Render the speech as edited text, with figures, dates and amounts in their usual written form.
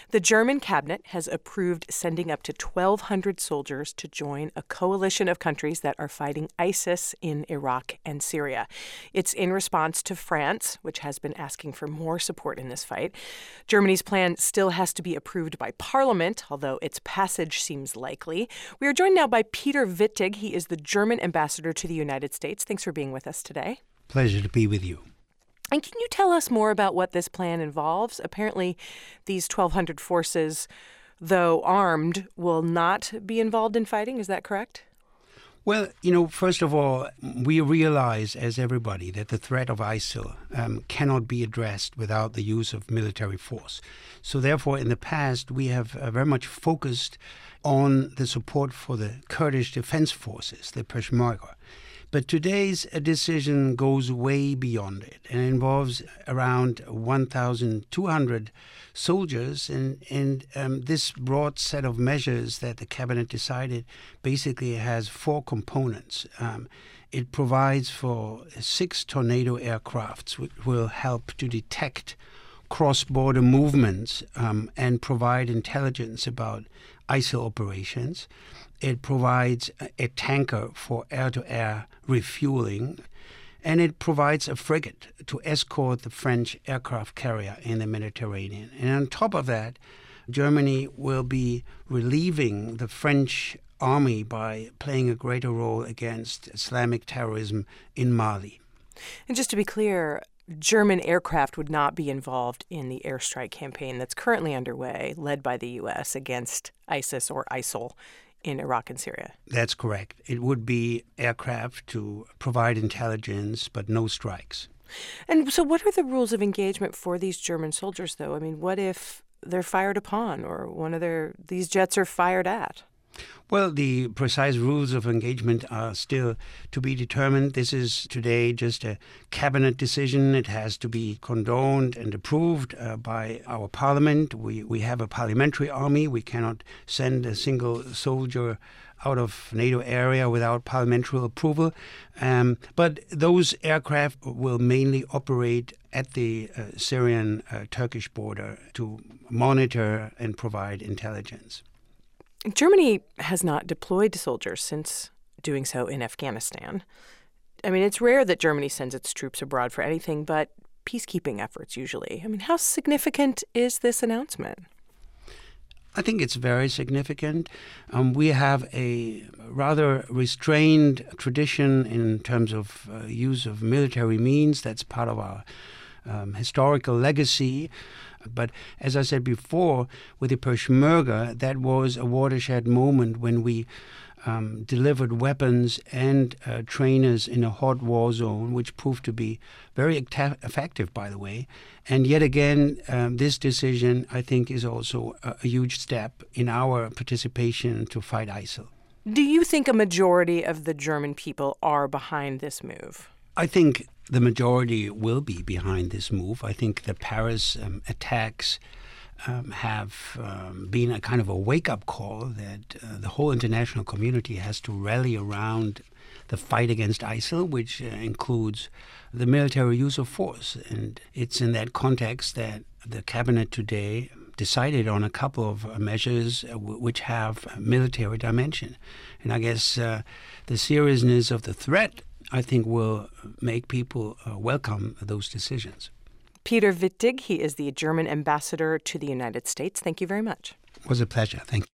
The German cabinet has approved sending up to 1,200 soldiers to join a coalition of countries that are fighting ISIS in Iraq and Syria. It's in response to France, which has been asking for more support in this fight. Germany's plan still has to be approved by Parliament, although its passage seems likely. We are joined now by Peter Wittig. He is the German ambassador to the United States. Thanks for being with us today. Pleasure to be with you. And can you tell us more about what this plan involves? Apparently, these 1,200 forces, though armed, will not be involved in fighting. Is that correct? Well, first of all, we realize, as everybody, that the threat of ISIL cannot be addressed without the use of military force. So therefore, in the past, we have very much focused on the support for the Kurdish defense forces, the Peshmerga. But today's decision goes way beyond it and involves around 1,200 soldiers. And this broad set of measures that the cabinet decided basically has four components. It provides for 6 Tornado aircrafts, which will help to detect cross-border movements and provide intelligence about ISIL operations. It provides a tanker for air-to-air refueling, and it provides a frigate to escort the French aircraft carrier in the Mediterranean. And on top of that, Germany will be relieving the French army by playing a greater role against Islamic terrorism in Mali. And just to be clear, German aircraft would not be involved in the airstrike campaign that's currently underway, led by the U.S. against ISIS or ISIL in Iraq and Syria. That's correct. It would be aircraft to provide intelligence, but no strikes. And so what are the rules of engagement for these German soldiers, though? I mean, what if they're fired upon or these jets are fired at? Well, the precise rules of engagement are still to be determined. This is today just a cabinet decision. It has to be condoned and approved by our parliament. We have a parliamentary army. We cannot send a single soldier out of NATO area without parliamentary approval. But those aircraft will mainly operate at the Syrian-Turkish border to monitor and provide intelligence. Germany has not deployed soldiers since doing so in Afghanistan. I mean, it's rare that Germany sends its troops abroad for anything but peacekeeping efforts usually. I mean, how significant is this announcement? I think it's very significant. We have a rather restrained tradition in terms of use of military means. That's part of our historical legacy. But as I said before, with the Peshmerga, that was a watershed moment when we delivered weapons and trainers in a hot war zone, which proved to be very effective, by the way. And yet again, this decision, I think, is also a huge step in our participation to fight ISIL. Do you think a majority of the German people are behind this move? I think the majority will be behind this move. I think the Paris attacks have been a kind of a wake-up call that the whole international community has to rally around the fight against ISIL, which includes the military use of force. And it's in that context that the cabinet today decided on a couple of measures which have a military dimension. And I guess the seriousness of the threat, I think, will make people welcome those decisions. Peter Wittig, he is the German ambassador to the United States. Thank you very much. It was a pleasure. Thank you.